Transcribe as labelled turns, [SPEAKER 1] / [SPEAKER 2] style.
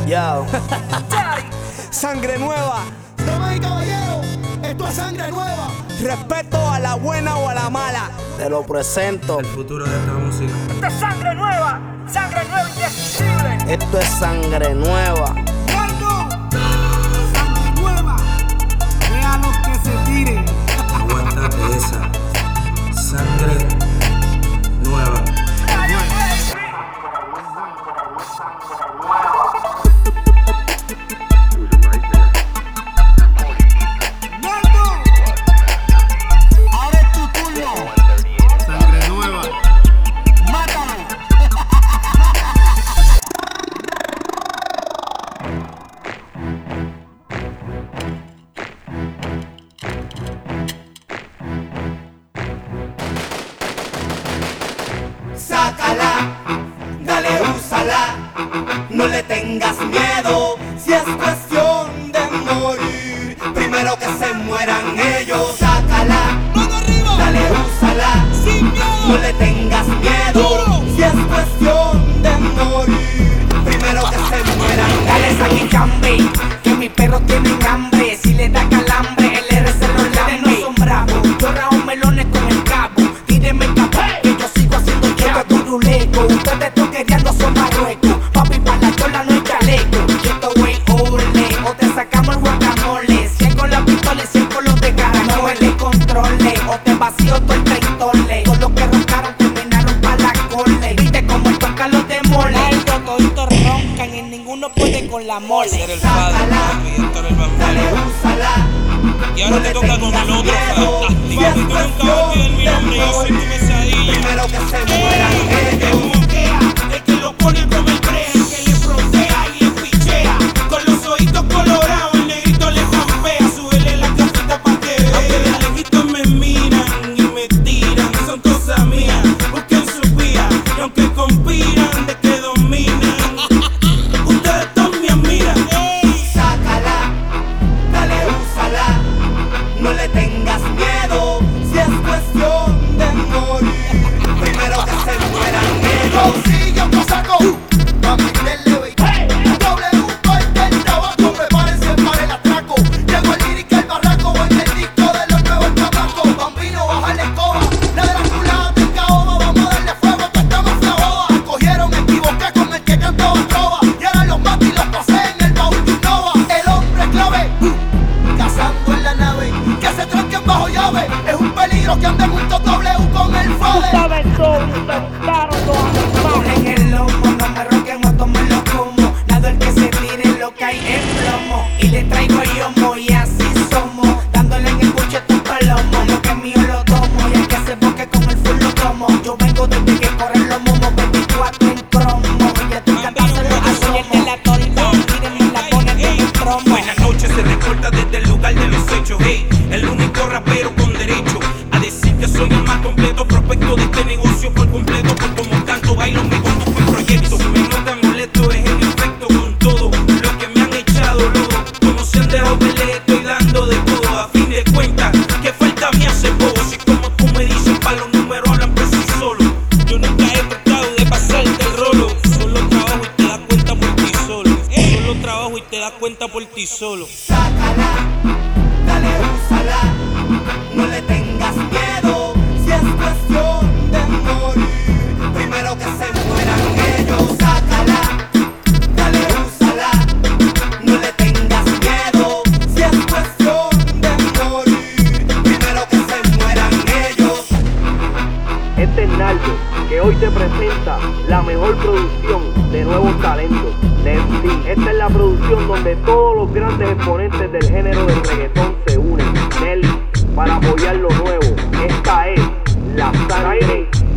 [SPEAKER 1] Yo. Sangre nueva.
[SPEAKER 2] Damas y caballeros, esto es sangre nueva.
[SPEAKER 1] Respeto a la buena o a la mala. Te lo presento.
[SPEAKER 3] El futuro de esta música.
[SPEAKER 4] Esto es sangre nueva indescriptible.
[SPEAKER 1] Esto es sangre nueva.
[SPEAKER 2] Sangre nueva. Vean los que se tiren.
[SPEAKER 3] Aguántate esa. Sangre nueva.
[SPEAKER 2] Ahora es tu turno. Sangre nueva. Mátalo.
[SPEAKER 1] Sácala, dale, úsala, no le tengas miedo. Si es cuestión de morir, primero que se mueran ellos. Sácala, dale, úsala, no le tengas miedo. Si es cuestión de morir, primero que se mueran.
[SPEAKER 5] Dale saque cambe, que mis perros tienen hambre. Si le da calambre, el R se los lambe. No son bravos, yo rajo melones con el cabo. Tíreme el cabo, que yo sigo haciendo chavo. Turuleco, ustedes toquereando son Marruecos. Papi, pa' la chola no hay chaleco. Y esto wey, ole, o te sacamos el guacamole. 100 con la pistola y 100 con los de cara. No me le controle, o te vacío todo el treintole. Todos los que roncaron terminaron pa' la cole. Viste como el toca los de mole. Toditos roncan y ninguno puede con la mole.
[SPEAKER 3] Ser el padre, papi, Héctor el
[SPEAKER 1] Dale,
[SPEAKER 3] bambino.
[SPEAKER 1] úsala.
[SPEAKER 3] Y ahora te toca con el otro fantástico. Papi, tú nunca olvides mi nombre, yo soy tu pesadilla.
[SPEAKER 1] Primero que se mueran ellos.
[SPEAKER 5] El que lo pone como el pre, el que le frontea y le pichea. Con los ojitos colorados, el negrito le jampea. Súbele la cafita pa' que vea. Aunque de lejitos me miran y me tiran, son cosas mías. Busquen su vía, y aunque conspiran de que dominan, ustedes todos me admiran.
[SPEAKER 1] Sácala, dale, úsala, no le tengas miedo. Si es cuestión de morir, primero que se mueran ellos.
[SPEAKER 2] Sigue un cosaco. Pa' meterle baby. W corte el tabaco. Prepárense para el atraco. Llegó el lírica, el barraco. En el disco de los nuevos chamacos. Bambino, baja la escoba. La de las culadas del caoba. Vamos a darle fuego que estamos clavados. Cogieron equivoqué con el que cantaba trova. Y ahora los mato y los pasé en el baúl de Innova. El hombre clave. Cazando en la nave. Que se tranquen bajo llave. Es un peligro que anden juntos W con el fade.
[SPEAKER 5] Cogen el lomo, no me roquen o tomen lo como. Nada el que se tire lo que hay es plomo. Y le traigo yomo y así somos. Dándole en el buche a tu palomo. Lo que es mío lo tomo y el que se boque con el full lo como. Yo vengo desde que corren los momos 24 en cromo. Y a tu cantarse lo asomo. El de la torta, tírenme la ponen de un tromo.
[SPEAKER 6] Buenas noches, se recorta desde el lugar de los hechos. Hey, el único rapero con derecho a decir que soy el más completo prospecto de este negocio por completo. Por como canto, bailo, me conduzco en proyecto. Me nota molesto, es el efecto con todo lo que me han echado loco. Como se han dejado ver, les estoy dando de todo. A fin de cuentas, que falta me hace poco. Si como tú me dices, pa' los números hablan por sí solos. Yo nunca he tratado de pasarte el rolo. Solo trabajo y te das cuenta por ti solo. Solo trabajo y te das cuenta por ti solo.
[SPEAKER 1] Sácala, dale, úsala, no le tengas miedo. Si es cuestión de morir, primero que se mueran ellos. Sácala, dale, úsala, no le tengas miedo. Si es cuestión de morir, primero que se mueran ellos.
[SPEAKER 7] Este es Naldo, que hoy te presenta la mejor producción de nuevos talentos de MC. Esta es la producción donde todos los grandes exponentes del género del reggaetón se unen, Nelly, para apoyar lo nuevo. Esta es la sangre